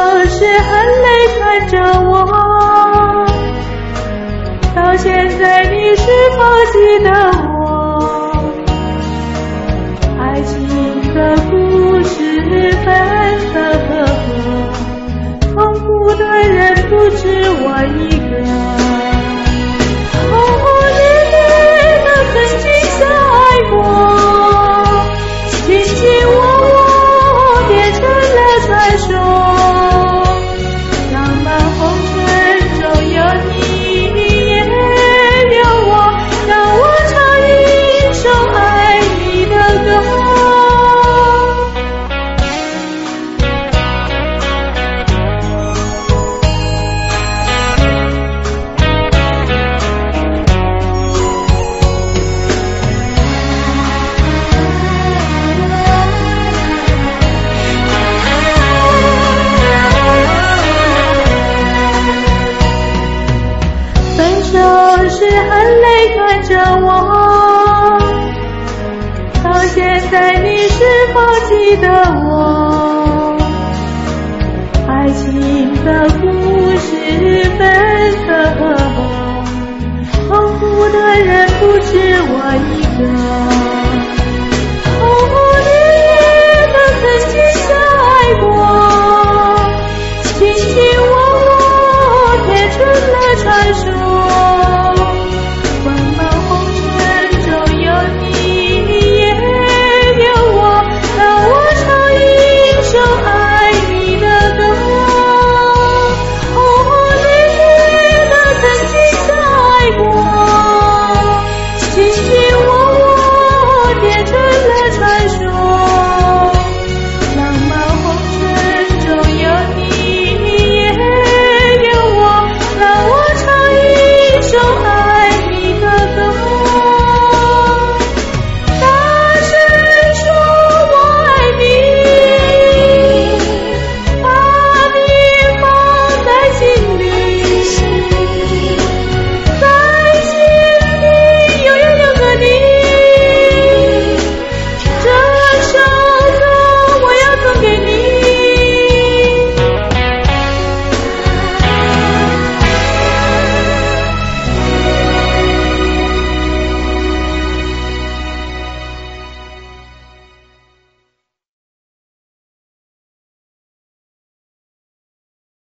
时很累看着我，到现在你是否记得我？爱情的故事分分合合，痛苦的人不止我一个。曾经相爱过，卿卿我变成了传说。浪漫红尘中有你也有我，让我唱一首爱你的歌。是很累看着我，到现在你是否记得我？爱情的故事分分合合，痛苦的人不止我一个。